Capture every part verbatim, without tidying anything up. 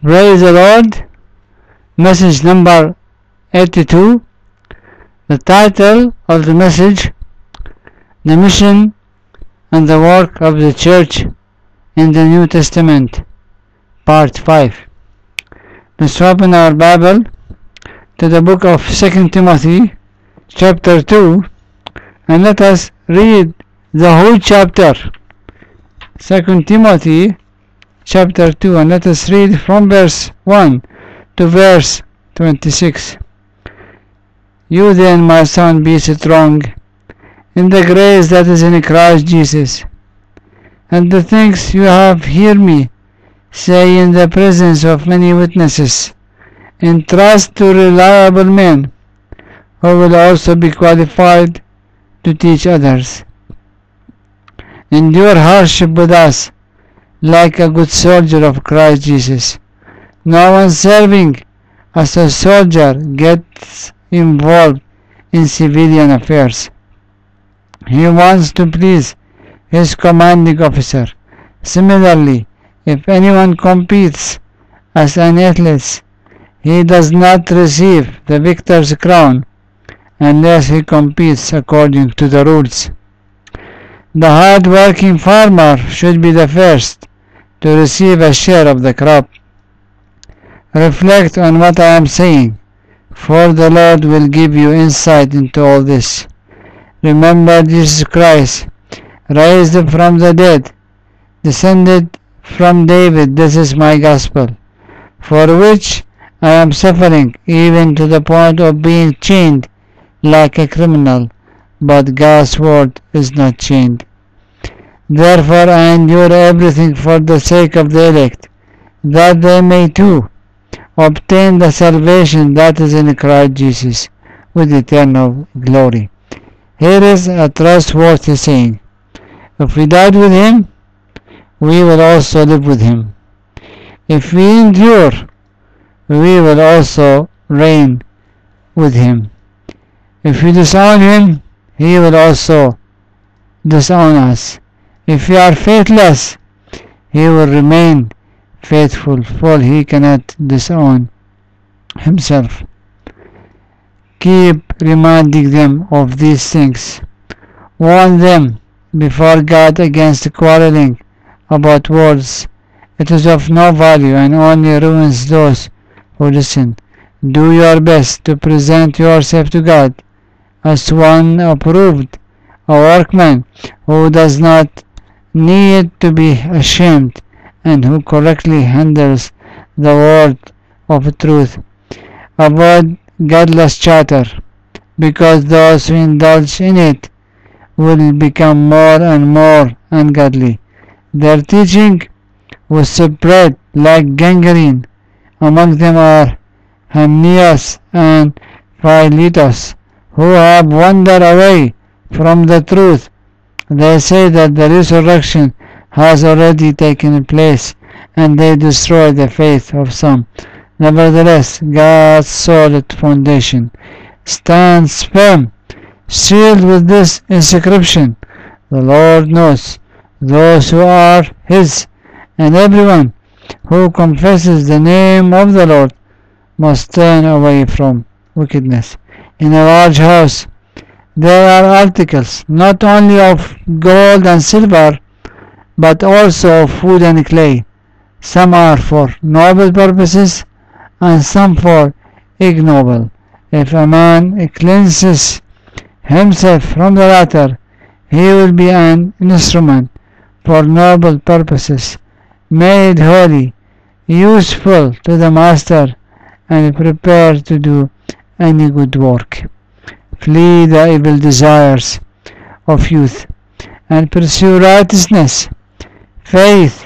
Praise the Lord. Message number eighty-two. The title of the message: The Mission and the Work of the Church in the New Testament, Part five. Let's open our Bible to the book of Second Timothy, chapter two, and let us read the whole chapter. Second Timothy, chapter two, and let us read from verse one to verse twenty-six. You then, my son, be strong in the grace that is in Christ Jesus, and the things you have heard me say in the presence of many witnesses, entrust to reliable men who will also be qualified to teach others. Endure hardship with us like a good soldier of Christ Jesus. No one serving as a soldier gets involved in civilian affairs. He wants to please his commanding officer. Similarly, if anyone competes as an athlete, he does not receive the victor's crown unless he competes according to the rules. The hard-working farmer should be the first to receive a share of the crop. Reflect on what I am saying, for the Lord will give you insight into all this. Remember Jesus Christ, raised from the dead, descended from David. This is my gospel, for which I am suffering, even to the point of being chained like a criminal, but God's word is not chained. Therefore I endure everything for the sake of the elect, that they may too obtain the salvation that is in Christ Jesus with eternal glory. Here is a trustworthy saying: if we died with him, we will also live with him. If we endure, we will also reign with him. If we disown him, he will also disown us. If we are faithless, he will remain faithful, for he cannot disown himself. Keep reminding them of these things. Warn them before God against quarreling about words. It is of no value and only ruins those who listen. Do your best to present yourself to God as one approved, a workman who does not need to be ashamed and who correctly handles the word of truth. Avoid godless chatter, because those who indulge in it will become more and more ungodly. Their teaching will spread like gangrene. Among them are Hymenaeus and Philetus, who have wandered away from the truth. They say that the resurrection has already taken place, and they destroy the faith of some. Nevertheless, God's solid foundation stands firm, sealed with this inscription: the Lord knows those who are his, and everyone who confesses the name of the Lord must turn away from wickedness. In a large house there are articles not only of gold and silver, but also of wood and clay. Some are for noble purposes, and some for ignoble. If a man cleanses himself from the latter, he will be an instrument for noble purposes, made holy, useful to the master, and prepared to do any good work. Flee the evil desires of youth, and pursue righteousness, faith,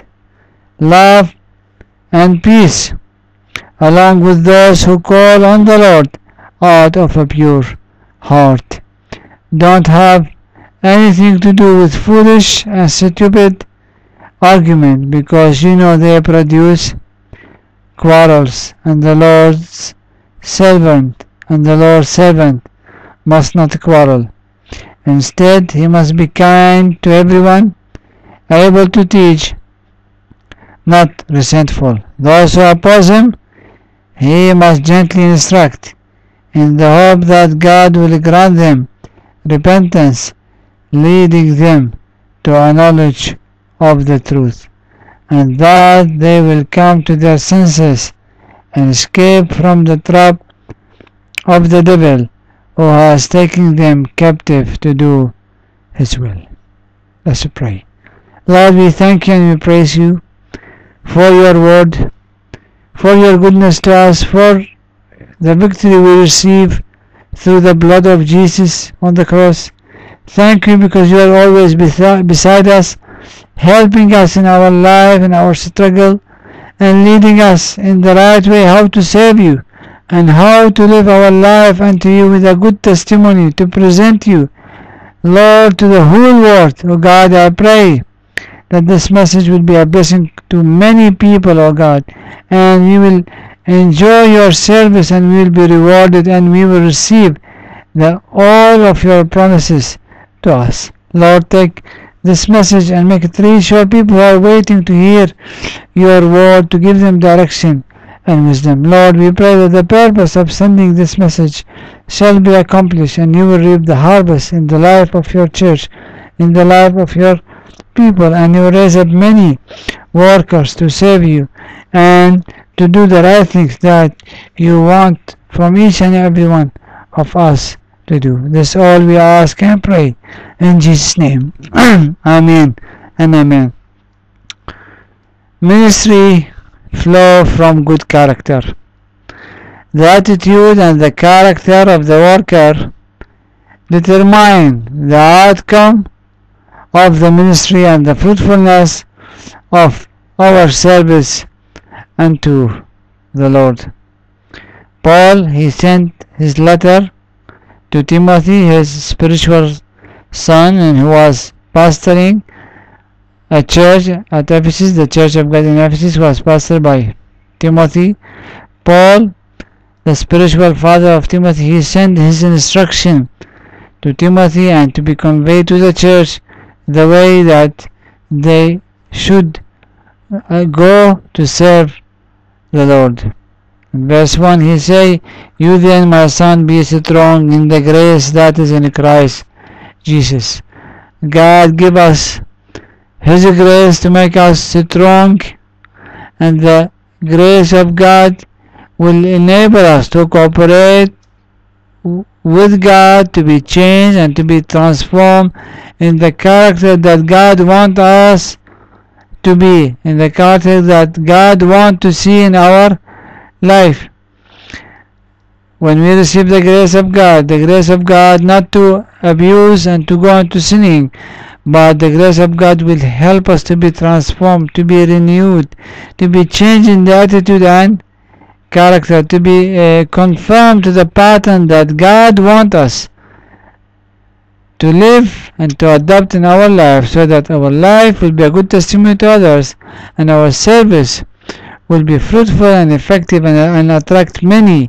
love, and peace, along with those who call on the Lord out of a pure heart. Don't have anything to do with foolish and stupid argument, because you know they produce quarrels, and the Lord's servant and the Lord's servant must not quarrel. Instead, he must be kind to everyone, able to teach, not resentful. Those who oppose him, he must gently instruct, in the hope that God will grant them repentance, leading them to a knowledge of the truth, and that they will come to their senses and escape from the trap of the devil, who has taken them captive to do his will. Let's pray. Lord, we thank you and we praise you for your word, for your goodness to us, for the victory we receive through the blood of Jesus on the cross. Thank you because you are always beside us, helping us in our life, in our struggle, and leading us in the right way, how to serve you and how to live our life unto you with a good testimony to present you, Lord, to the whole world. Oh God, I pray that this message will be a blessing to many people, oh God, and we will enjoy your service and we will be rewarded and we will receive the all of your promises to us. Lord, take this message and make it reach your people who are waiting to hear your word, to give them direction and wisdom. Lord, we pray that the purpose of sending this message shall be accomplished, and you will reap the harvest in the life of your church, in the life of your people, and you will raise up many workers to serve you and to do the right things that you want from each and every one of us to do. This all we ask and pray in Jesus' name. Amen and amen. Ministry flow from good character. The attitude and the character of the worker determine the outcome of the ministry and the fruitfulness of our service unto the Lord. Paul, he sent his letter to Timothy, his spiritual son, and who was pastoring a church at Ephesus. The church of God in Ephesus was pastored by Timothy. Paul, the spiritual father of Timothy, he sent his instruction to Timothy and to be conveyed to the church the way that they should uh, go to serve the Lord. In verse one he say, "You then, my son, be strong in the grace that is in Christ Jesus." God give us his grace to make us strong, and the grace of God will enable us to cooperate with God, to be changed and to be transformed in the character that God wants us to be, in the character that God wants to see in our life. When we receive the grace of God, the grace of God not to abuse and to go into sinning, but the grace of God will help us to be transformed, to be renewed, to be changed in the attitude and character, to be uh, conformed to the pattern that God wants us to live and to adopt in our life, so that our life will be a good testimony to others and our service will be fruitful and effective and, and attract many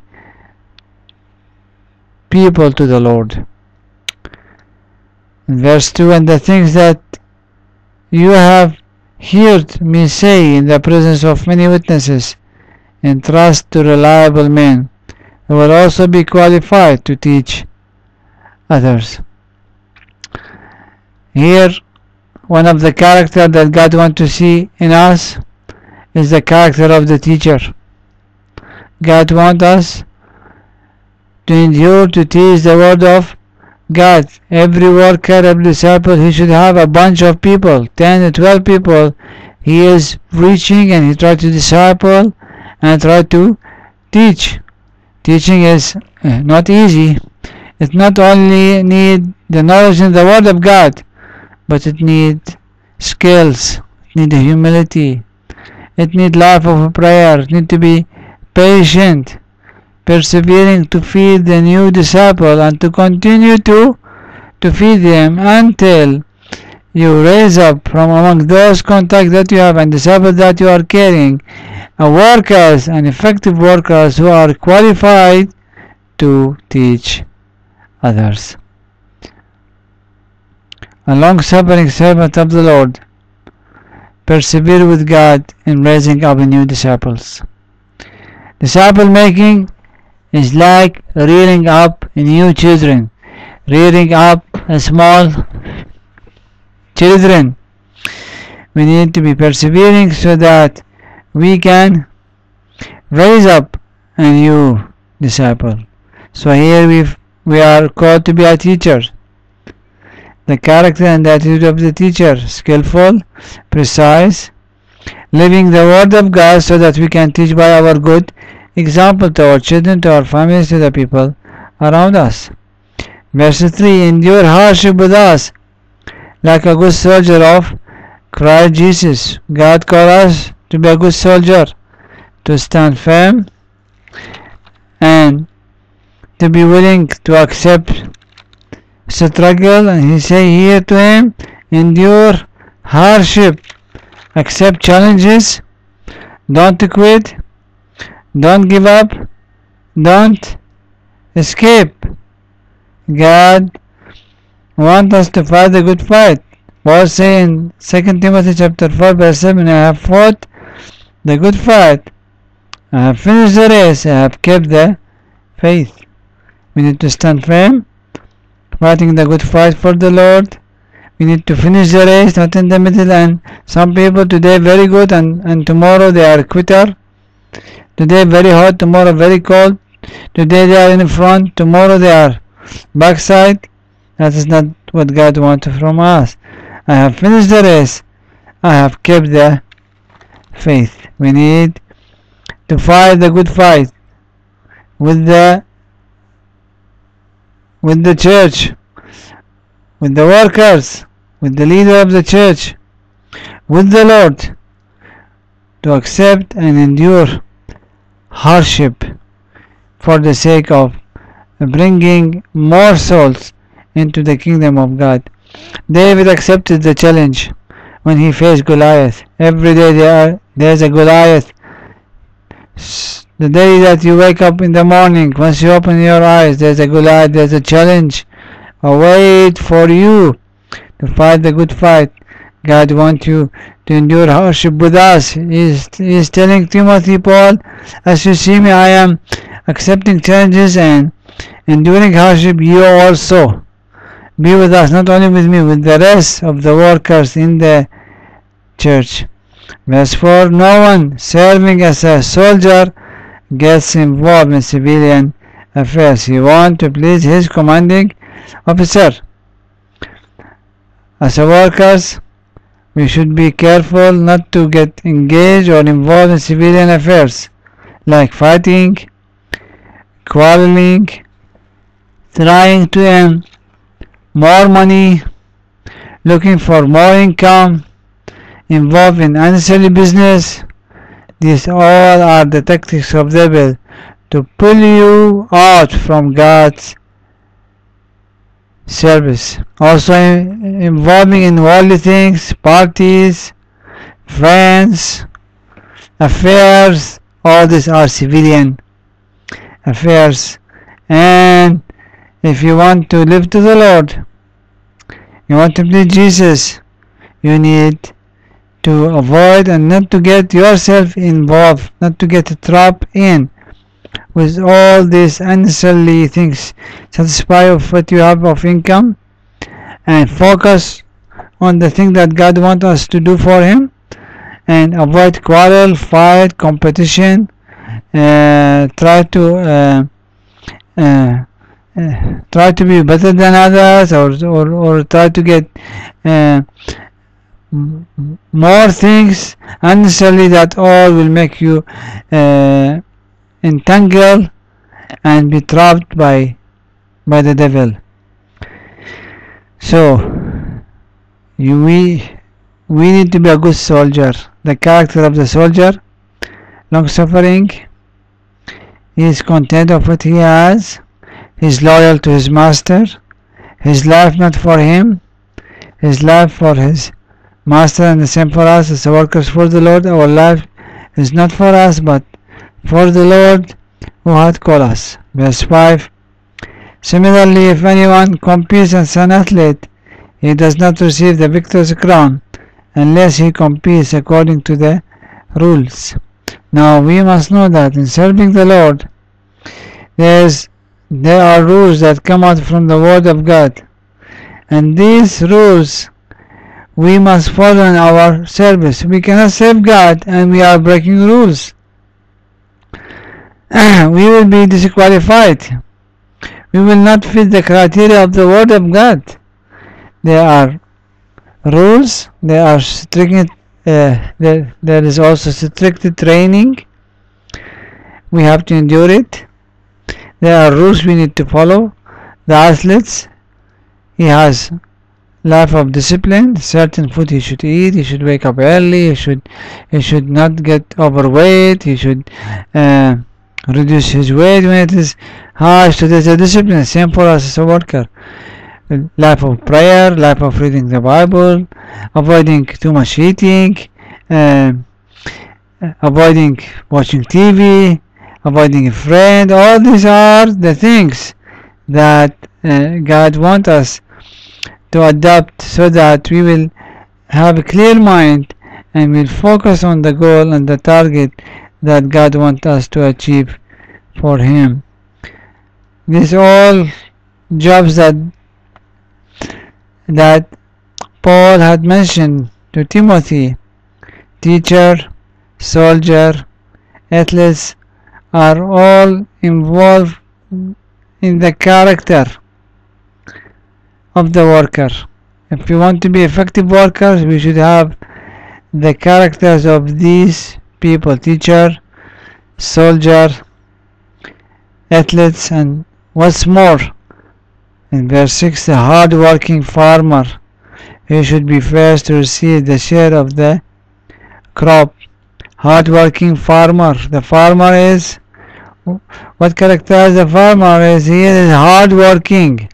people to the Lord. In verse two, "And the things that you have heard me say in the presence of many witnesses, entrust to reliable men who will also be qualified to teach others." Here, one of the characters that God wants to see in us is the character of the teacher. God wants us to endure to teach the word of God. Every worker, every disciple, he should have a bunch of people, ten to twelve people. He is preaching and he tries to disciple and try to teach. Teaching is not easy. It not only need the knowledge in the word of God, but it need skills, it need humility, it need life of prayer, it need to be patient, persevering to feed the new disciple and to continue to to feed them until you raise up from among those contacts that you have and disciples that you are carrying a workers and effective workers who are qualified to teach others. A long-suffering servant of the Lord persevere with God in raising up new disciples. Disciple making is like rearing up new children, rearing up small children. We need to be persevering so that we can raise up a new disciple. So here we we are called to be a teacher. The character and attitude of the teacher, skillful, precise, living the word of God so that we can teach by our good example to our children, to our families, to the people around us. Verse three, endure hardship with us like a good soldier of Christ Jesus. God calls us to be a good soldier, to stand firm and to be willing to accept struggle. And he say here to him, endure hardship, accept challenges, don't quit, don't give up, don't escape. God wants us to fight the good fight. Paul say in Second Timothy chapter four verse seven, I have fought the good fight, I have finished the race, I have kept the faith. We need to stand firm, fighting the good fight for the Lord. We need to finish the race, not in the middle. And some people today very good and, and tomorrow they are quitter. Today very hot, tomorrow very cold. Today they are in front, tomorrow they are backside. That is not what God wants from us. I have finished the race, I have kept the faith. We need to fight the good fight with the with the church, with the workers, with the leader of the church, with the Lord, to accept and endure hardship for the sake of bringing more souls into the kingdom of God. David accepted the challenge when he faced Goliath. Every day there there's a Goliath. The day that you wake up in the morning, once you open your eyes, there's a Goliath, there's a challenge await for you to fight the good fight. God wants you to endure hardship with us. He's, he's telling Timothy, Paul, as you see me, I am accepting challenges and enduring hardship. You also be with us, not only with me, with the rest of the workers in the church. Verse four, no one serving as a soldier gets involved in civilian affairs. He wants to please his commanding officer. As a workers, we should be careful not to get engaged or involved in civilian affairs like fighting, quarreling, trying to earn more money, looking for more income, involved in unnecessary business. These all are the tactics of the devil to pull you out from God's service. Also involving in worldly things, parties, friends, affairs, all these are civilian affairs. And if you want to live to the Lord, you want to please Jesus, you need to avoid and not to get yourself involved, not to get trapped in with all these unnecessary things. Satisfy of what you have of income and focus on the thing that God wants us to do for Him, and avoid quarrel, fight, competition. Uh, try to uh, uh, uh, try to be better than others, or or, or try to get uh, more things unnecessarily, that all will make you uh, entangle and be trapped by by the devil. So you, we we need to be a good soldier. The character of the soldier: long suffering, he is content of what he has, he is loyal to his master, his life not for him, his life for his master. And the same for us as workers for the Lord. Our life is not for us but for the Lord who hath called us. Verse five, similarly, if anyone competes as an athlete, he does not receive the victor's crown unless he competes according to the rules. Now we must know that in serving the Lord, there's, there are rules that come out from the Word of God. And these rules we must follow in our service. We cannot serve God and we are breaking rules. We will be disqualified. We will not fit the criteria of the Word of God. There are rules, there are strict, uh, there, there is also strict training. We have to endure it. There are rules we need to follow. The athletes, he has life of discipline, certain food he should eat, he should wake up early, he should he should not get overweight, he should uh, reduce his weight when it is high. So there's a discipline, same for us as a worker. Life of prayer, life of reading the Bible, avoiding too much eating, uh, avoiding watching T V, avoiding a friend. All these are the things that uh, God wants us to adopt so that we will have a clear mind and will focus on the goal and the target that God wants us to achieve for Him. These all jobs that that Paul had mentioned to Timothy, teacher, soldier, athletes, are all involved in the character of the worker. If we want to be effective workers, we should have the characters of these people: teacher, soldier, athletes, and what's more, in verse six, the hard-working farmer. He should be first to receive the share of the crop. Hard-working farmer. The farmer is, what characterizes the farmer is he is hard-working.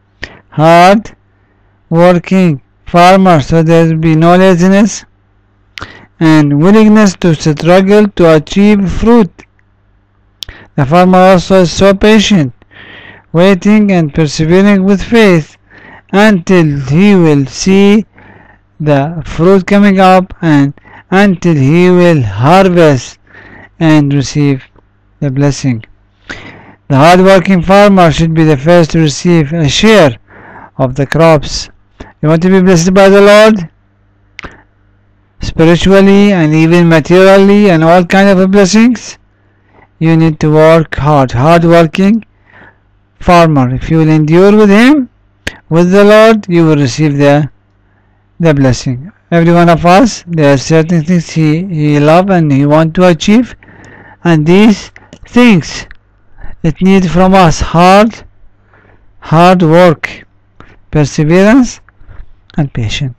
Hard-working farmer. So there will be no laziness and willingness to struggle to achieve fruit. The farmer also is so patient, waiting and persevering with faith until he will see the fruit coming up and until he will harvest and receive the blessing. The hard-working farmer should be the first to receive a share of the crops. You want to be blessed by the Lord? Spiritually and even materially and all kinds of blessings? You need to work hard. Hard-working farmer. If you will endure with Him, with the Lord, you will receive the the blessing. Every one of us, there are certain things he, he loves and he wants to achieve, and these things it needs from us hard, hard work, perseverance, and patience.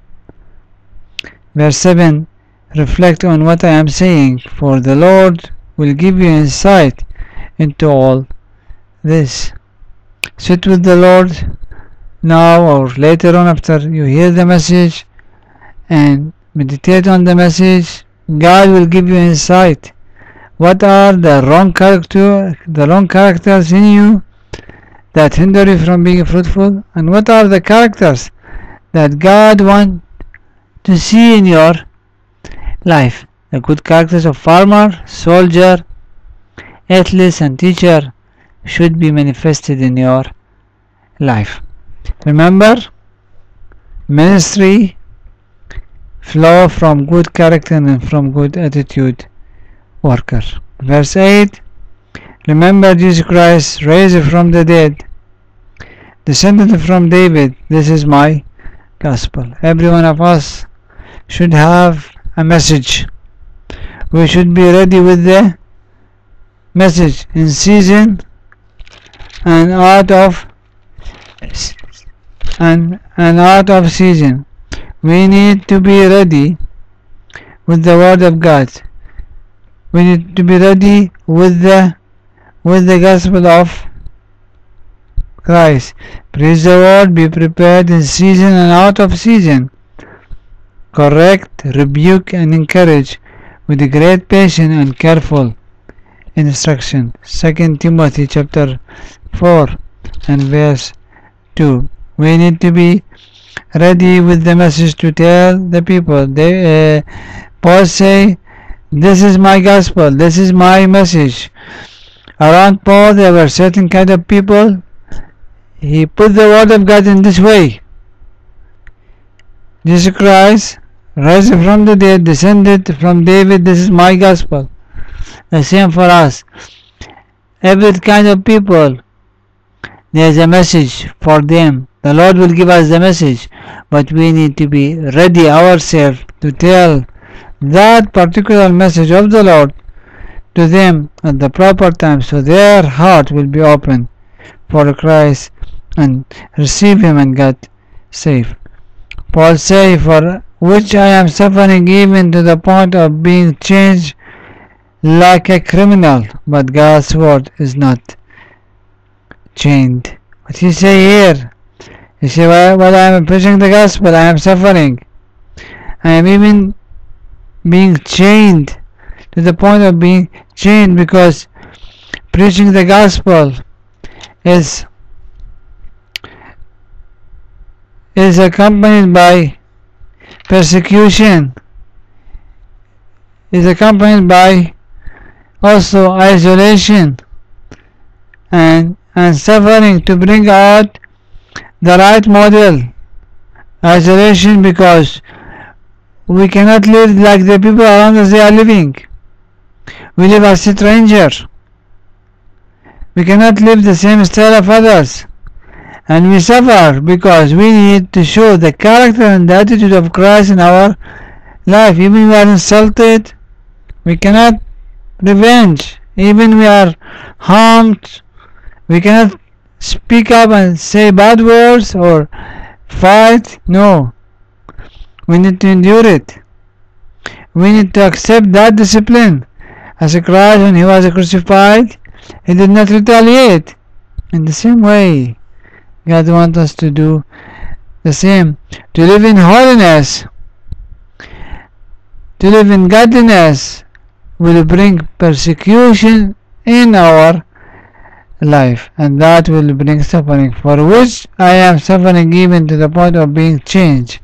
Verse seven, reflect on what I am saying, for the Lord will give you insight into all this. Sit with the Lord now or later on after you hear the message and meditate on the message. God will give you insight. What are the wrong character, the wrong characters in you that hinder you from being fruitful, and what are the characters that God wants to see in your life? The good characters of farmer, soldier, athlete, and teacher should be manifested in your life. Remember, ministry flow from good character and from good attitude worker. Verse eight, remember Jesus Christ raised from the dead, descended from David. This is my gospel. Every one of us should have a message. We should be ready with the message in season and out of and, and out of season. We need to be ready with the Word of God. We need to be ready with the with the gospel of Christ. Praise the Lord. Be prepared in season and out of season. Correct, rebuke, and encourage with great patience and careful instruction. Second Timothy chapter four and verse two. We need to be ready with the message to tell the people. They, uh, Paul say, this is my gospel, this is my message. Around Paul there were certain kind of people. He put the word of God in this way. Jesus Christ, rising from the dead, descended from David, this is my gospel. The same for us. Every kind of people, there is a message for them. The Lord will give us the message, but we need to be ready ourselves to tell that particular message of the Lord to them at the proper time, so their heart will be open for Christ and receive Him and get saved. Paul say, for which I am suffering even to the point of being changed like a criminal, but God's word is not chained. What he say here? He say, while, while I am preaching the gospel, I am suffering. I am even being chained to the point of being chained, because preaching the gospel is is accompanied by persecution, is accompanied by also isolation and and suffering to bring out the right model. Isolation because we cannot live like the people around us they are living. We live as strangers. We cannot live the same style of others. And we suffer because we need to show the character and the attitude of Christ in our life. Even we are insulted, we cannot revenge. Even we are harmed, we cannot speak up and say bad words or fight. No. We need to endure it. We need to accept that discipline. As Christ, when He was crucified, He did not retaliate. In the same way, God wants us to do the same. To live in holiness, to live in godliness, will bring persecution in our life, and that will bring suffering, for which I am suffering even to the point of being changed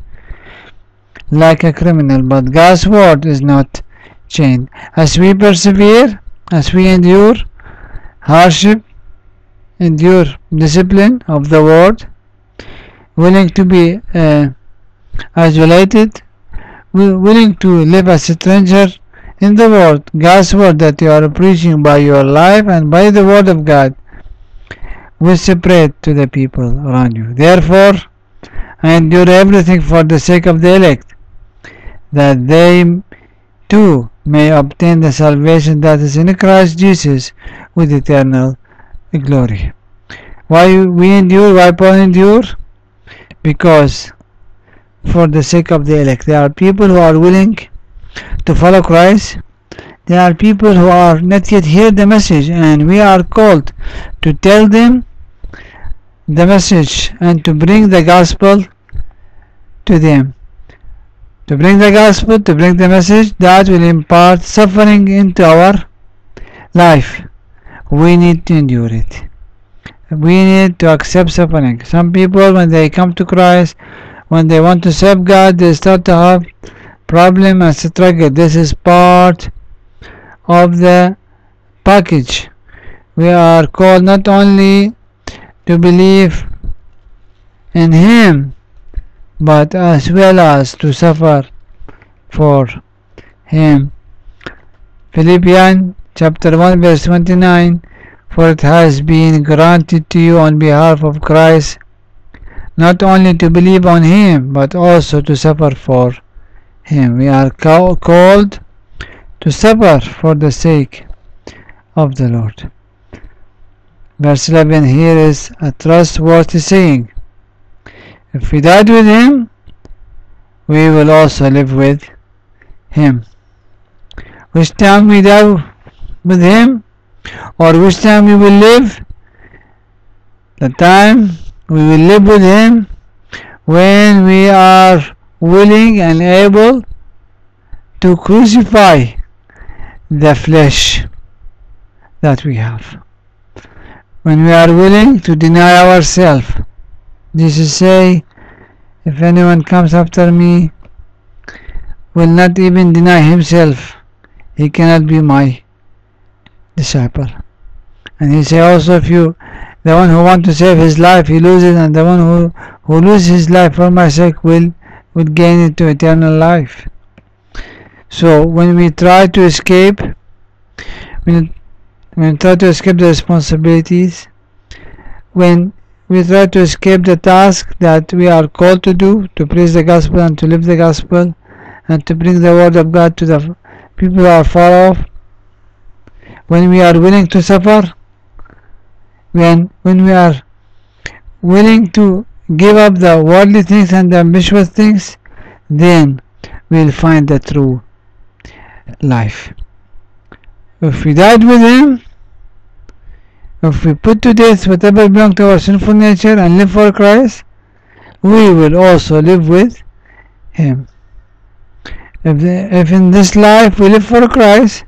like a criminal, but God's word is not chained. As we persevere, as we endure hardship, endure discipline of the word, willing to be uh, isolated, willing to live as a stranger in the word, God's word that you are preaching by your life and by the word of God, will spread to the people around you. Therefore, I endure everything for the sake of the elect, that they too may obtain the salvation that is in Christ Jesus with eternal glory. Why we endure? Why Paul endure? Because for the sake of the elect, there are people who are willing to follow Christ. There are people who are not yet heard the message, and we are called to tell them the message and to bring the gospel to them. To bring the gospel, to bring the message that will impart suffering into our life. We need to endure it. We need to accept suffering. Some people, when they come to Christ, when they want to serve God, they start to have problem and struggle. This is part of the package. We are called not only to believe in Him, but as well as to suffer for Him. Philippians chapter one verse twenty-nine, for it has been granted to you on behalf of Christ not only to believe on Him, but also to suffer for Him. We are ca- called to suffer for the sake of the Lord. Verse eleven here is a trustworthy saying. If we died with Him, we will also live with Him. Which time we die with Him, or which time we will live? The time we will live with Him when we are willing and able to crucify the flesh that we have. When we are willing to deny ourselves. Jesus say If anyone comes after me, will not even deny himself, he cannot be my disciple. And he say also, if you, the one who want to save his life, he loses, and the one who, who loses his life for my sake will, will gain it to eternal life. So when we try to escape, when, when we try to escape the responsibilities, when we try to escape the task that we are called to do, to preach the gospel and to live the gospel, and to bring the word of God to the people who are far off, when we are willing to suffer, when when we are willing to give up the worldly things and the ambitious things, then we will find the true life. If we died with him, if we put to death whatever belongs to our sinful nature and live for Christ, we will also live with him. If, the, if in this life we live for Christ,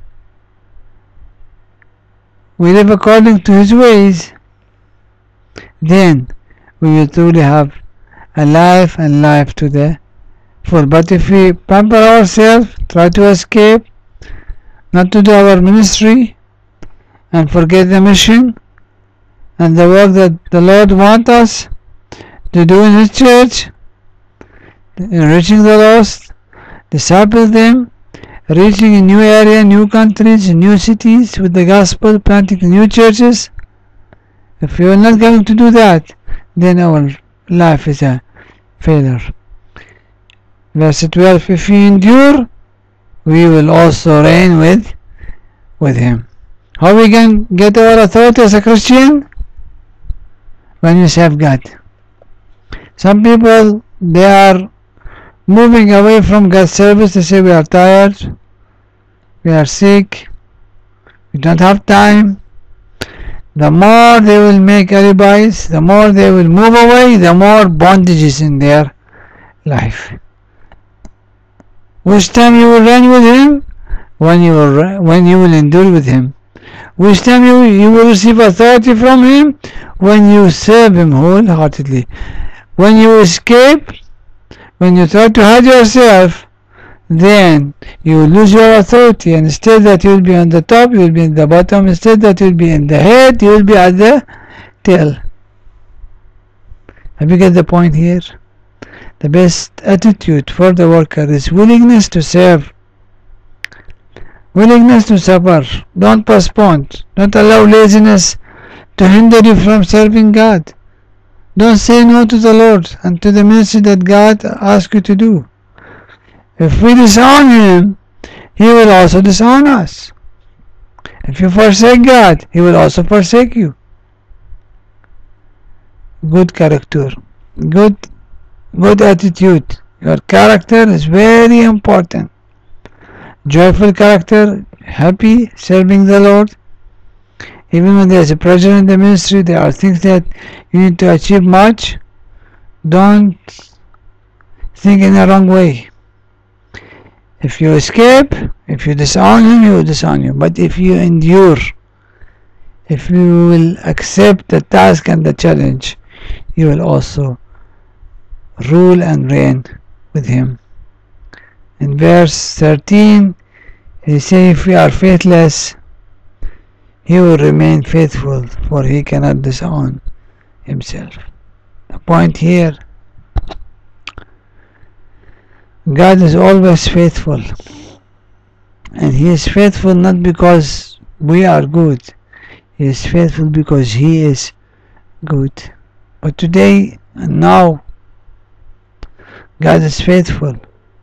we live according to his ways, then we will truly have a life and life to the full. But if we pamper ourselves, try to escape, not to do our ministry, and forget the mission and the work that the Lord wants us to do in his church, reaching the lost, disciple them, reaching in new areas, new countries, new cities with the gospel, planting new churches. If we are not going to do that, then our life is a failure. Verse twelve, if we endure, we will also reign with, with him. How we can get our authority as a Christian? When we serve God. Some people, they are moving away from God's service. They say we are tired, we are sick, we don't have time. The more they will make alibis, the more they will move away, the more bondage is in their life. Which time you will reign with him? When you will, when you will endure with him. Which time you, you will receive authority from him? When you serve him wholeheartedly. When you escape, when you try to hide yourself, then you will lose your authority, and instead that you will be on the top, you will be in the bottom. Instead that you will be in the head, you will be at the tail. Have you get the point here? The best attitude for the worker is willingness to serve, willingness to suffer. Don't postpone. Don't allow laziness to hinder you from serving God. Don't say no to the Lord and to the ministry that God asks you to do. If we disown him, he will also disown us. If you forsake God, he will also forsake you. Good character, good, good attitude. Your character is very important. Joyful character, happy, serving the Lord. Even when there is a pressure in the ministry, there are things that you need to achieve much. Don't think in the wrong way. If you escape, if you disown him, he will disown you. But if you endure, if you will accept the task and the challenge, you will also rule and reign with him. In verse thirteen, he says, if we are faithless, he will remain faithful, for he cannot disown himself. The point here, God is always faithful, and he is faithful not because we are good. He is faithful because he is good. But today and now, God is faithful.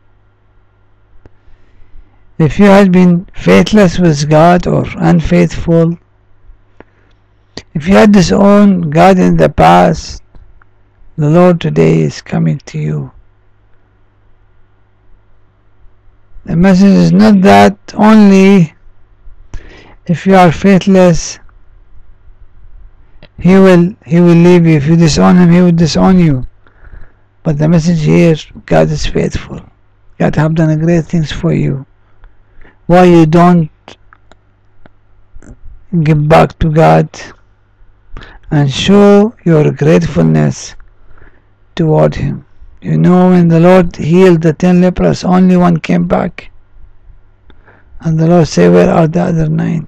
If you had been faithless with God or unfaithful, if you had disowned God in the past, the Lord today is coming to you. The message is not that only if you are faithless, he will he will leave you. If you disown him, he will disown you. But the message here, God is faithful. God have done great things for you. Why you don't give back to God and show your gratefulness toward him? You know, when the Lord healed the ten lepers, only one came back. And the Lord said, where are the other nine?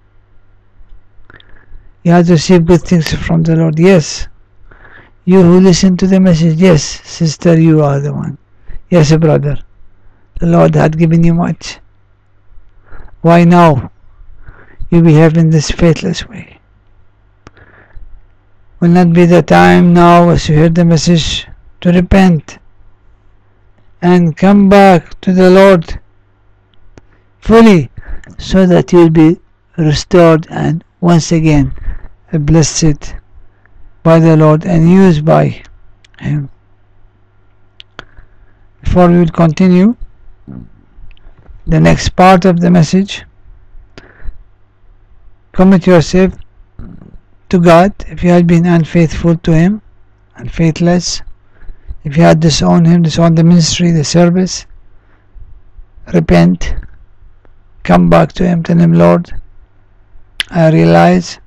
You have to receive good things from the Lord. Yes. You who listen to the message, yes, sister, you are the one. Yes, brother. The Lord had given you much. Why now you behave in this faithless way? Will not be the time now, as you hear the message, to repent and come back to the Lord fully, so that you will be restored and once again blessed by the Lord and used by Him. Before we will continue the next part of the message, commit yourself to God. If you had been unfaithful to Him and faithless, if you had disowned Him, disowned the ministry, the service, repent, come back to Him, tell Him, Lord, I realize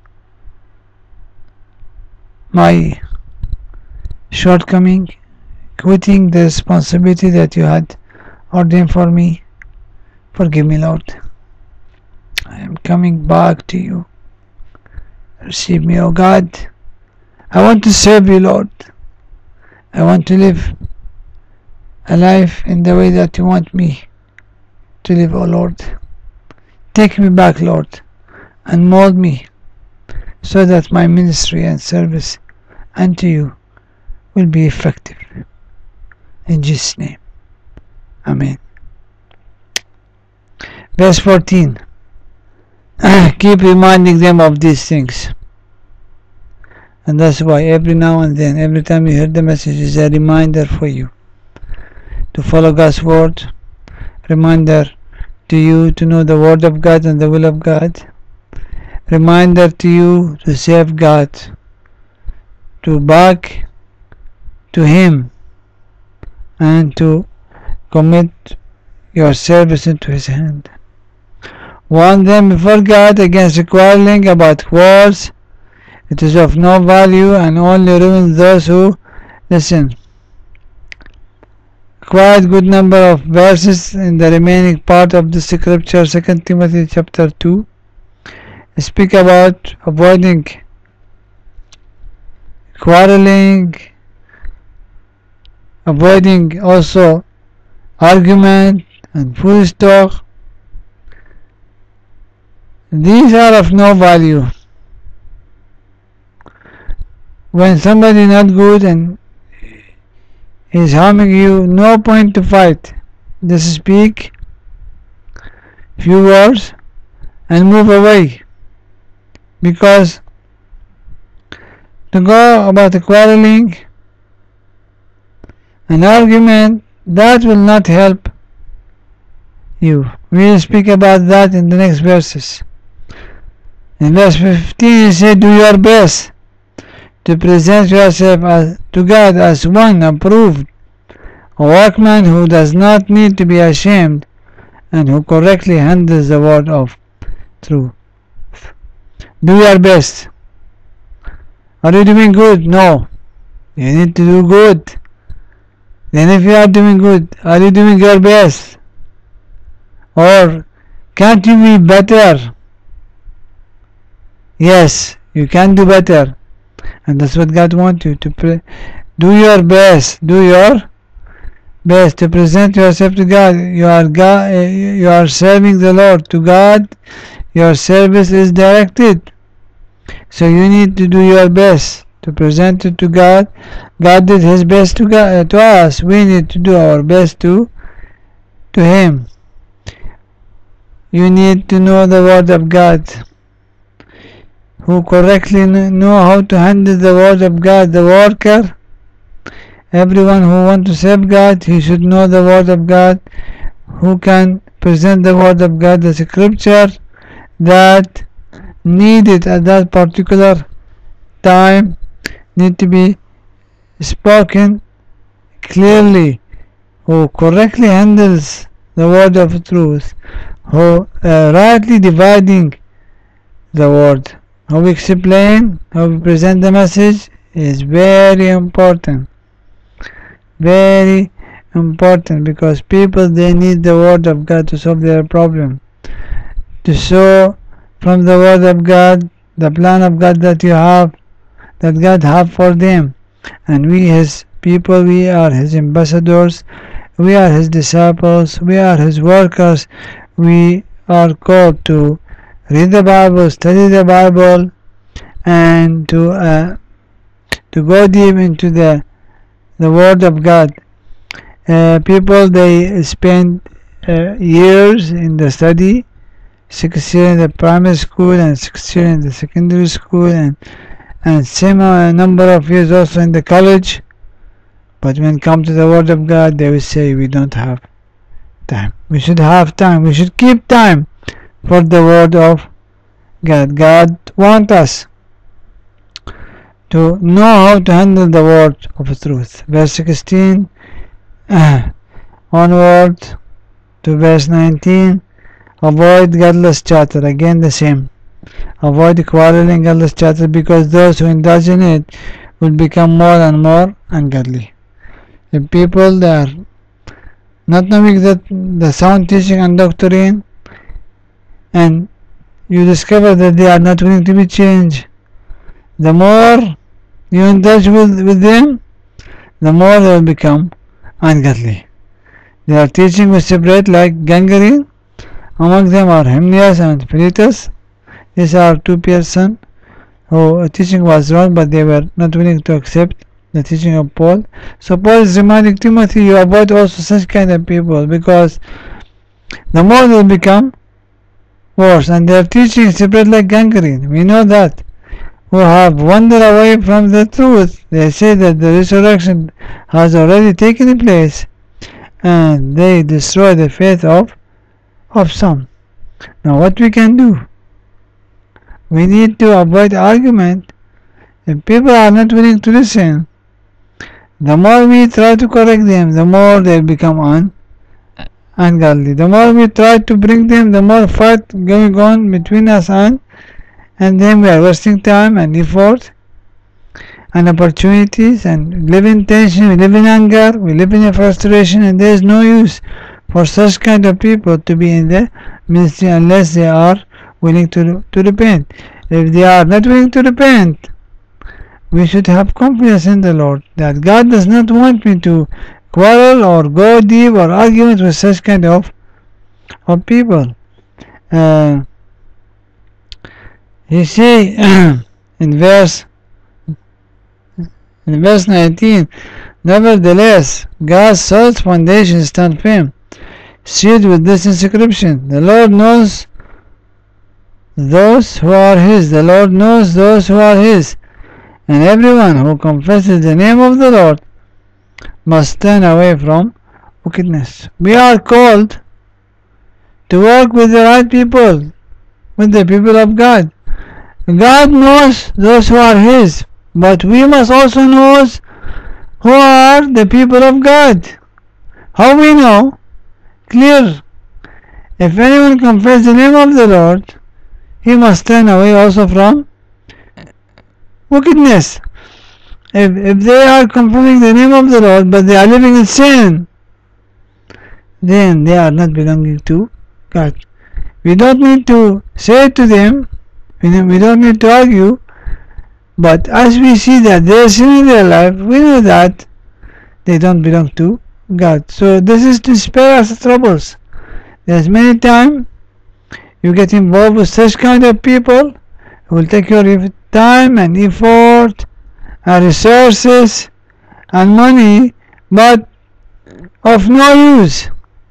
my shortcoming, quitting the responsibility that you had ordained for me. Forgive me, Lord. I am coming back to you. Receive me, O God. I want to serve you, Lord. I want to live a life in the way that you want me to live, O Lord. Take me back, Lord, and mold me so that my ministry and service unto you will be effective. In Jesus' name. Amen. Verse fourteen. Keep reminding them of these things. And that's why every now and then, every time you hear the message, is a reminder for you to follow God's word. Reminder to you to know the word of God and the will of God. Reminder to you to serve God, to back to Him, and to commit your service into His hand. Warn them before God against quarreling about wars. It is of no value and only ruins those who listen. Quite good number of verses in the remaining part of the scripture, Second Timothy chapter two, speak about avoiding quarreling, avoiding also argument and foolish talk. These are of no value. When somebody is not good and is harming you, no point to fight. Just speak few words and move away. Because to go about a quarreling, an argument, that will not help you. We will speak about that in the next verses. In verse fifteen, he said, do your best to present yourself as, to God as one approved, a workman who does not need to be ashamed and who correctly handles the word of truth. Do your best. Are you doing good? No. You need to do good. Then if you are doing good, are you doing your best? Or can't you be better? Yes, you can do better. And that's what God wants you to pray. Do your best. Do your best to present yourself to God. You are God, you are serving the Lord. To God, your service is directed. So you need to do your best to present it to God. God did His best to God, to us. We need to do our best to to Him. You need to know the Word of God. Who correctly know how to handle the Word of God, the worker. Everyone who wants to serve God, he should know the Word of God. Who can present the Word of God, the scripture that needed at that particular time, need to be spoken clearly. Who correctly handles the word of truth. Who uh, rightly dividing the word. How we explain, how we present the message is very important. very important, because people, they need the word of God to solve their problem, to show from the word of God the plan of God that you have, that God have for them. And we, his people, we are his ambassadors, we are his disciples, we are his workers. We are called to read the Bible, study the Bible, and to uh, to go deep into the the word of God. Uh, people, they spend uh, years in the study, six years in the primary school and six years in the secondary school, and and same uh, number of years also in the college. But when it comes to the word of God, they will say we don't have time. We should have time. We should keep time for the word of God. God wants us to know how to handle the word of truth. Verse sixteen uh, onward to verse nineteen. Avoid godless chatter. Again the same. Avoid quarreling, godless chatter, because those who indulge in it will become more and more ungodly. The people, they are not knowing that the sound teaching and doctrine, and you discover that they are not willing to be changed. The more you indulge with, with them, the more they will become ungodly. They are teaching will separate like gangrene. Among them are Hymenaeus and Philetus. These are two persons who teaching was wrong, but they were not willing to accept the teaching of Paul. So Paul is reminding Timothy, you avoid also such kind of people, because the more they become worse, and their teaching is spread like gangrene. We know that. Who have wandered away from the truth. They say that the resurrection has already taken place, and they destroy the faith of of some. Now what we can do? We need to avoid argument. If people are not willing to listen, the more we try to correct them, the more they become un ungodly. The more we try to bring them, the more fight going on between us and and then we are wasting time and effort and opportunities, and live in tension, we live in anger, we live in a frustration, and there is no use for such kind of people to be in the ministry unless they are willing to to repent. If they are not willing to repent, we should have confidence in the Lord that God does not want me to quarrel or go deep or argument with such kind of of people. Uh, you see in verse in verse nineteen, nevertheless God's solid foundation stand firm, sealed with this inscription: the Lord knows those who are his. The Lord knows those who are his. And everyone who confesses the name of the Lord must turn away from wickedness. We are called to work with the right people, with the people of God. God knows those who are his, but we must also know who are the people of God. How we know? Clear. If anyone confesses the name of the Lord, he must turn away also from wickedness. If, if they are confessing the name of the Lord, but they are living in sin, then they are not belonging to God. We don't need to say to them, we don't need to argue, but as we see that they are sin in their life, we know that they don't belong to God. So this is to spare us troubles. There's many times you get involved with such kind of people who will take your time and effort and resources and money, but of no use.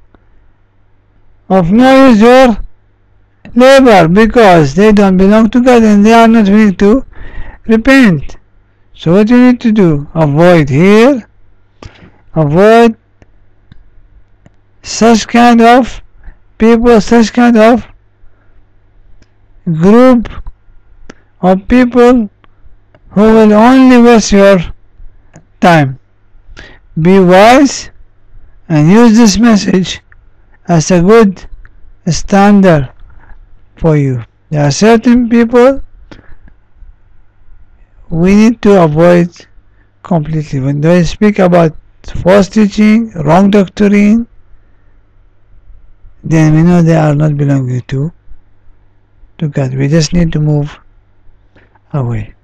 Of no use your labor, because they don't belong to God and they are not willing to repent. So what you need to do? Avoid here. Avoid such kind of people, such kind of group of people who will only waste your time. Be wise and use this message as a good standard for you. There are certain people we need to avoid completely. When they speak about false teaching, wrong doctrine, then we know they are not belonging to, to God. We just need to move away.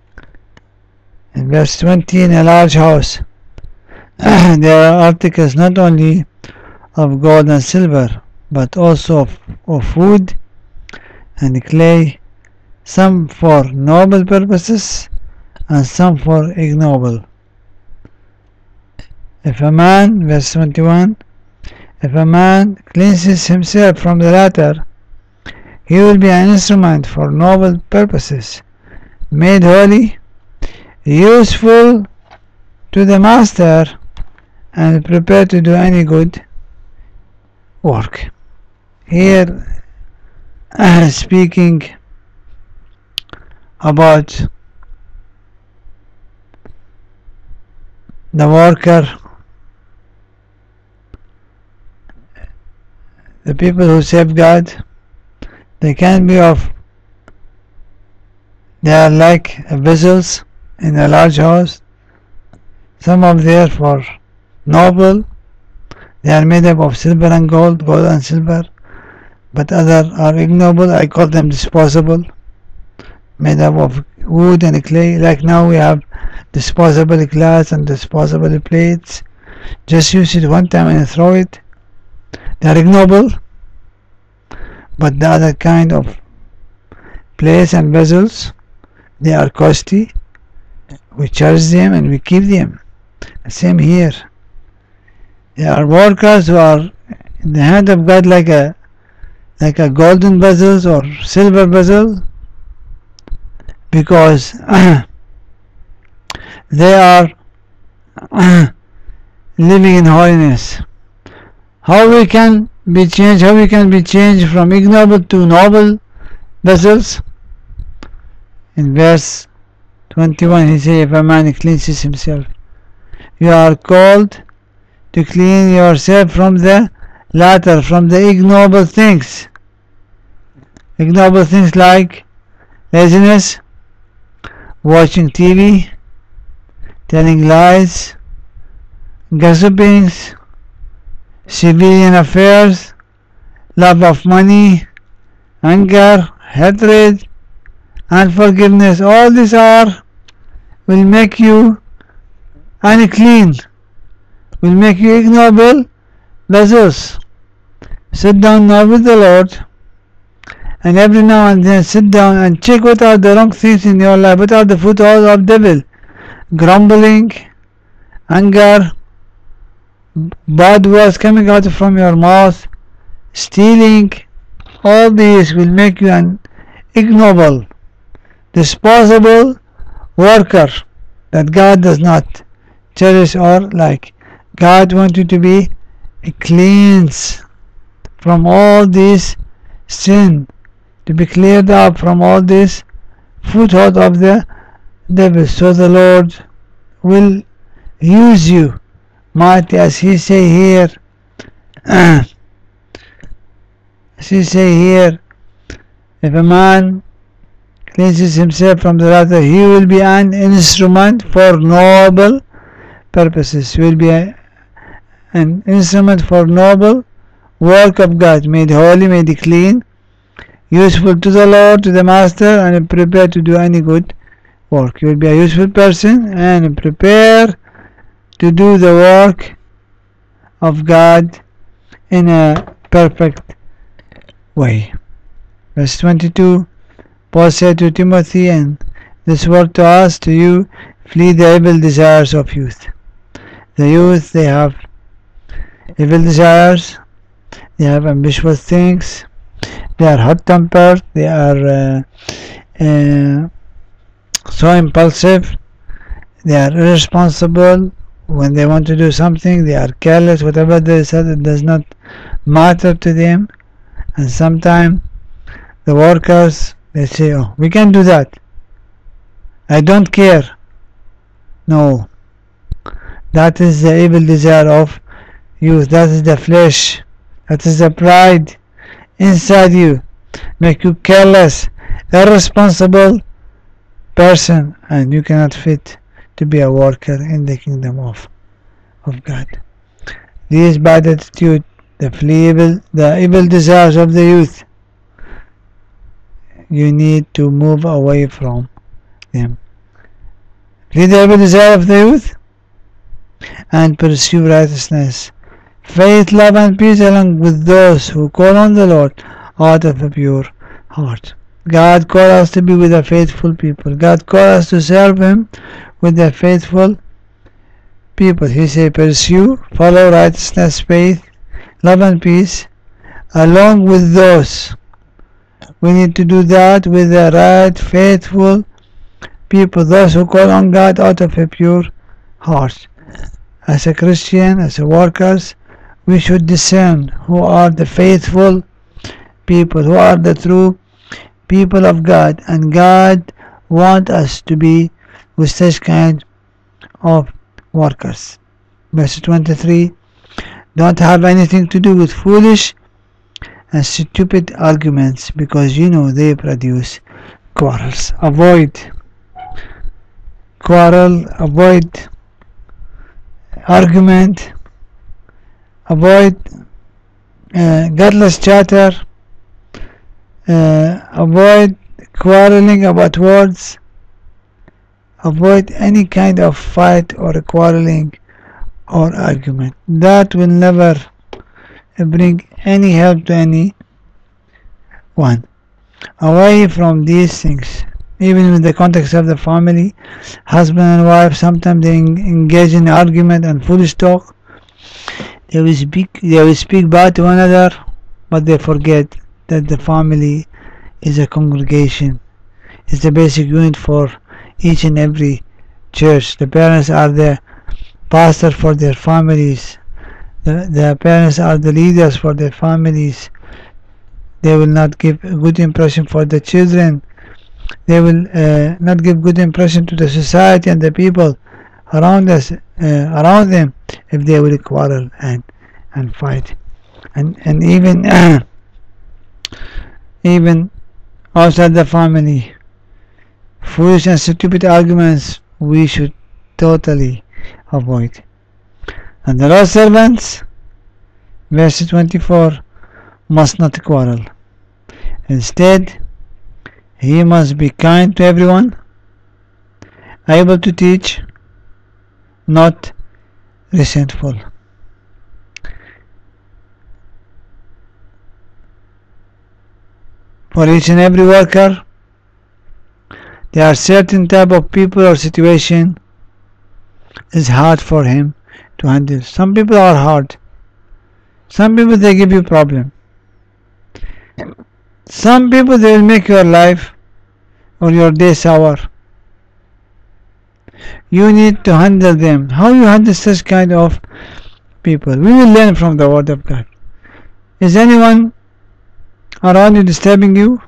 In verse twenty, in a large house, there are articles not only of gold and silver, but also of, of wood and clay, some for noble purposes and some for ignoble. If a man, verse twenty-one, if a man cleanses himself from the latter, he will be an instrument for noble purposes, made holy, useful to the master, and prepared to do any good work. Here, uh, speaking about the worker, the people who serve God, they can be of, they are like vessels in a large house. Some of them for noble, they are made up of silver and gold, gold and silver, but others are ignoble, I call them disposable, made up of wood and clay. Like now we have disposable glass and disposable plates, just use it one time and throw it. They are ignoble. But the other kind of plates and vessels, they are costly. We charge them and we keep them. Same here. There are workers who are in the hand of God like a like a golden vessels or silver vessel, because they are living in holiness. How we can be changed? How we can be changed from ignoble to noble vessels? In verse twenty-one, he says, if a man cleanses himself, you are called to clean yourself from the latter, from the ignoble things. Ignoble things like laziness, watching T V, telling lies, gossipings, civilian affairs, love of money, anger, hatred, unforgiveness. All these are will make you unclean, will make you ignoble vessels. Sit down now with the Lord, and every now and then sit down and check what are the wrong things in your life, what are the footholds of devil. Grumbling, anger, bad words coming out from your mouth, stealing, all these will make you an ignoble, disposable worker that God does not cherish or like. God wants you to be cleansed from all this sin, to be cleared up from all this foothold of the devil, so the Lord will use you mighty, as he say here, as he say here, if a man cleanses himself from the latter, he will be an instrument for noble purposes. He will be a, an instrument for noble work of God, made holy, made clean, useful to the Lord, to the Master, and prepared to do any good work. You will be a useful person and prepare to do the work of God in a perfect way. Verse twenty-two, Paul said to Timothy, and this word to us, to you, flee the evil desires of youth. The youth, they have evil desires, they have ambitious things, they are hot-tempered, they are uh, uh, so impulsive, they are irresponsible. When they want to do something, they are careless. Whatever they said, it does not matter to them. And sometimes the workers, they say, oh, we can do that, I don't care. No, that is the evil desire of youth. That is the flesh, that is the pride inside you, make you careless, irresponsible person, and you cannot fit to be a worker in the kingdom of, of God. This bad attitude, the evil, the evil desires of the youth, you need to move away from them. Flee the evil desire of the youth and pursue righteousness, faith, love, and peace along with those who call on the Lord out of a pure heart. God called us to be with a faithful people. God called us to serve Him with a faithful people. He said, pursue, follow righteousness, faith, love, and peace along with those. We need to do that with the right, faithful people, those who call on God out of a pure heart. As a Christian, as a workers, we should discern who are the faithful people, who are the true people of God, and God wants us to be with such kind of workers. Verse twenty-three, don't have anything to do with foolish and stupid arguments, because you know they produce quarrels. Avoid quarrel, avoid argument, avoid uh, godless chatter, uh, avoid quarreling about words, avoid any kind of fight or quarreling or argument. That will never bring any help to anyone. Away from these things. Even in the context of the family, husband and wife, sometimes they engage in argument and foolish talk. They will speak, they will speak bad to one another, but they forget that the family is a congregation. It's the basic unit for each and every church. The parents are the pastor for their families. The, the parents are the leaders for their families. They will not give a good impression for the children. They will uh, not give good impression to the society and the people around us, uh, around them, if they will quarrel and and fight, and and even uh, even outside the family, foolish and stupid arguments we should totally avoid. And the Lord's servants, verse twenty-four, must not quarrel. Instead, he must be kind to everyone, able to teach, not resentful. For each and every worker, there are certain type of people or situation is hard for him to handle. Some people are hard. Some people they give you problem. Some people they will make your life or your day sour. You need to handle them. How you handle such kind of people? We will learn from the Word of God. Is anyone around you disturbing you?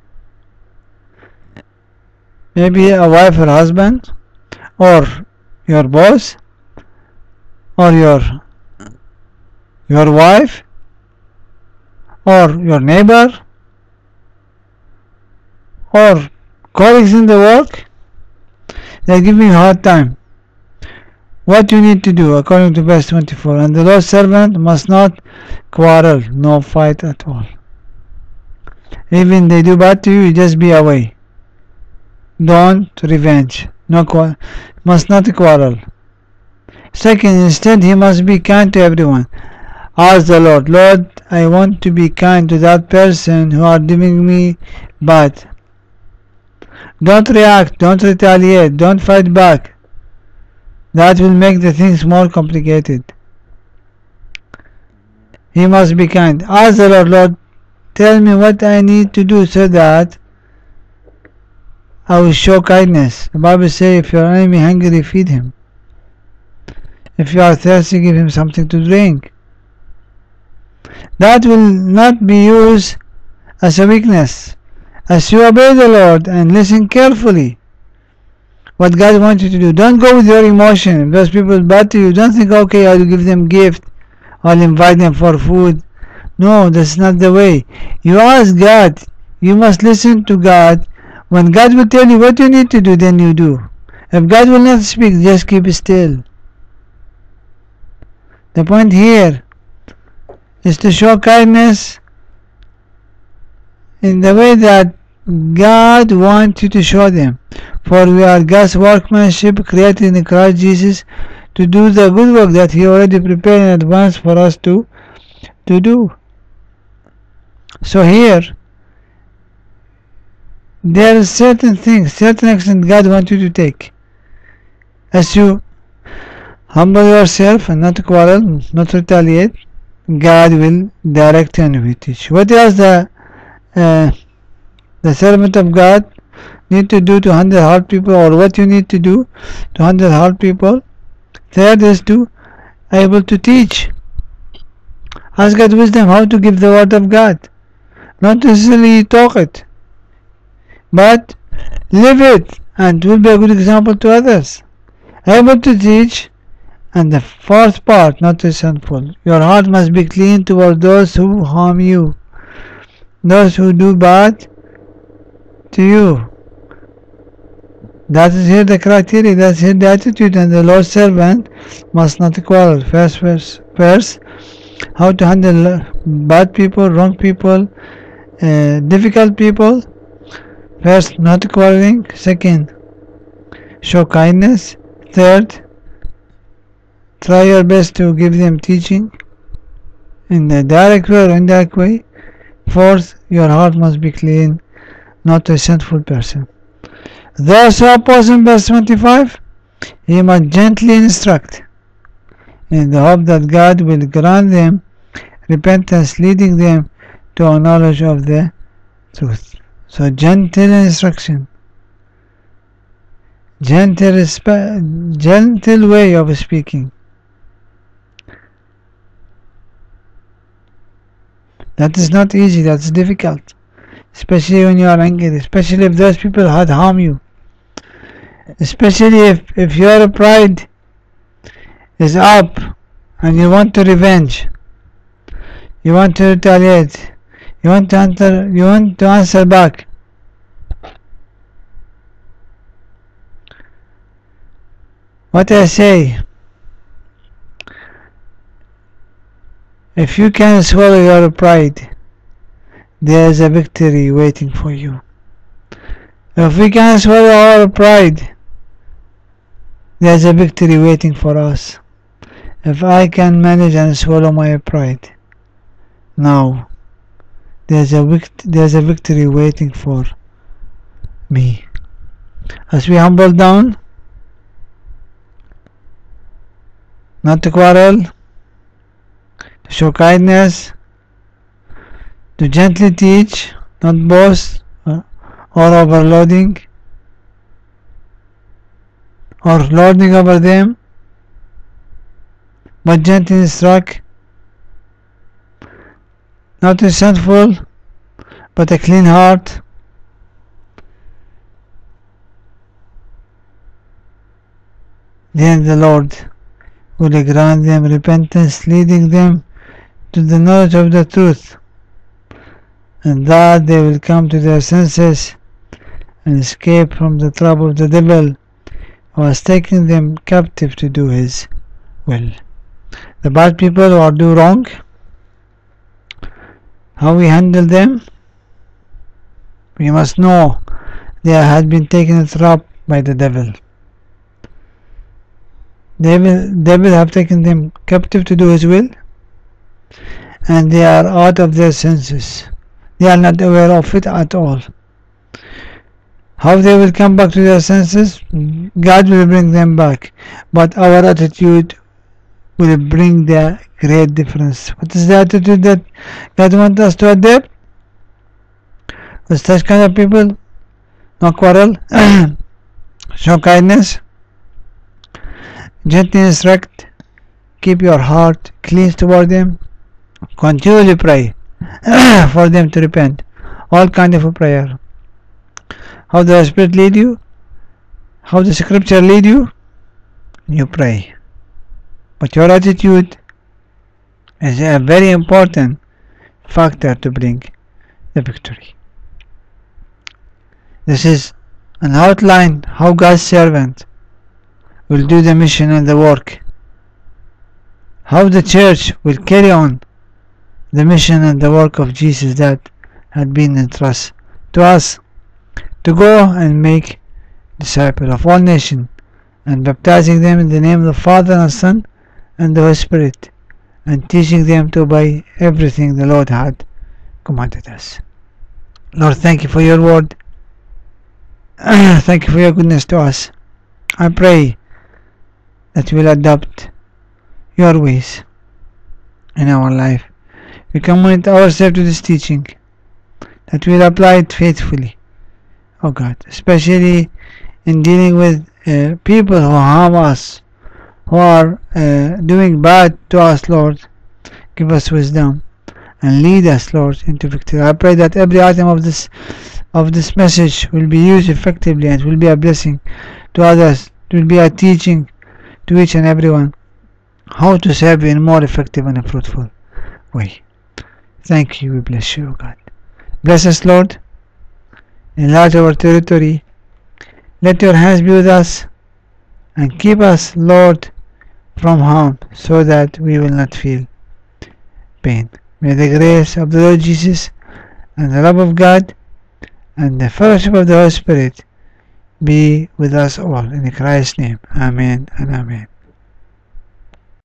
Maybe a wife or husband, or your boss, or your your wife, or your neighbor, or colleagues in the work. They give me a hard time. What you need to do according to verse twenty-four, and the Lord's servant must not quarrel, no fight at all. Even they do bad to you, you just be away. Don't revenge. No quarrel. Must not quarrel. Second, instead he must be kind to everyone. Ask the Lord, Lord, I want to be kind to that person who are doing me bad. Don't react, don't retaliate, don't fight back. That will make the things more complicated. He must be kind. Ask the Lord, Lord, tell me what I need to do so that I will show kindness. The Bible says, if your enemy hungry, feed him. If you are thirsty, give him something to drink. That will not be used as a weakness. As you obey the Lord and listen carefully what God wants you to do. Don't go with your emotion. If those people bad to you, don't think, okay, I'll give them gift. I'll invite them for food. No, that's not the way. You ask God. You must listen to God. When God will tell you what you need to do, then you do. If God will not speak, just keep still. The point here is to show kindness in the way that God wants you to show them. For we are God's workmanship, created in Christ Jesus to do the good work that He already prepared in advance for us to, to do. So here, there are certain things, certain actions God wants you to take. As you humble yourself and not quarrel, not retaliate, God will direct you and will teach you. What else the uh, the servant of God need to do to handle hard people, or what you need to do to handle hard people? Third is to able to teach. Ask God wisdom how to give the word of God. Not necessarily talk it, but live it, and will be a good example to others. Able to teach. And the fourth part, not resentful. Your heart must be clean toward those who harm you, those who do bad to you. That is here the criteria, that's here the attitude, and the Lord's servant must not quarrel. First, first, first how to handle bad people, wrong people, uh, difficult people. First, not quarreling. Second, show kindness. Third, try your best to give them teaching in a direct way or indirect way. Fourth, your heart must be clean, not a sinful person. Those who oppose in verse twenty-five, he must gently instruct, in the hope that God will grant them repentance, leading them to a knowledge of the truth. So gentle instruction, gentle, gentle way of speaking. That is not easy, that's difficult. Especially when you are angry, especially if those people had harmed you. Especially if, if your pride is up and you want to revenge. You want to retaliate. You want to answer, you want to answer back. What I say, if you can swallow your pride, there is a victory waiting for you. If we can swallow our pride, there is a victory waiting for us. If I can manage and swallow my pride, now there's a vict- there's a victory waiting for me. As we humble down, not to quarrel, to show kindness, to gently teach, not boast uh, or overloading or lording over them, but gently instruct, not resentful, but a clean heart. Then the Lord will grant them repentance, leading them to the knowledge of the truth, and that they will come to their senses and escape from the trouble of the devil, who has taken them captive to do his will. The bad people who are do wrong, how we handle them, we must know they had been taken a trap by the devil. Devil, devil have taken them captive to do his will, and they are out of their senses. They are not aware of it at all. How they will come back to their senses? God will bring them back, but our attitude will bring the great difference. What is the attitude that God wants us to adapt? With such kind of people, no quarrel, show kindness, gently instruct, keep your heart clean toward them, continually pray for them to repent. All kind of a prayer. How the Spirit lead you, how the Scripture lead you, you pray. But your attitude is a very important factor to bring the victory. This is an outline how God's servant will do the mission and the work. how the church will carry on the mission and the work of Jesus that had been entrusted to us, to go and make disciples of all nations, and baptizing them in the name of the Father and the Son and the Holy Spirit, and teaching them to obey everything the Lord had commanded us. Lord, thank you for your word. Thank you for your goodness to us. I pray that we will adopt your ways in our life. We commit ourselves to this teaching, that we will apply it faithfully, oh God, especially in dealing with uh, people who harm us, who are uh, doing bad to us. Lord, give us wisdom and lead us, Lord, into victory. I pray that every item of this of this message will be used effectively and will be a blessing to others. It will be a teaching to each and everyone how to serve in a more effective and a fruitful way. Thank you. We bless you, God. Bless us, Lord. Enlarge our territory. Let your hands be with us and keep us, Lord, from harm, so that we will not feel pain. May the grace of the Lord Jesus and the love of God and the fellowship of the Holy Spirit be with us all. In Christ's name. Amen and amen.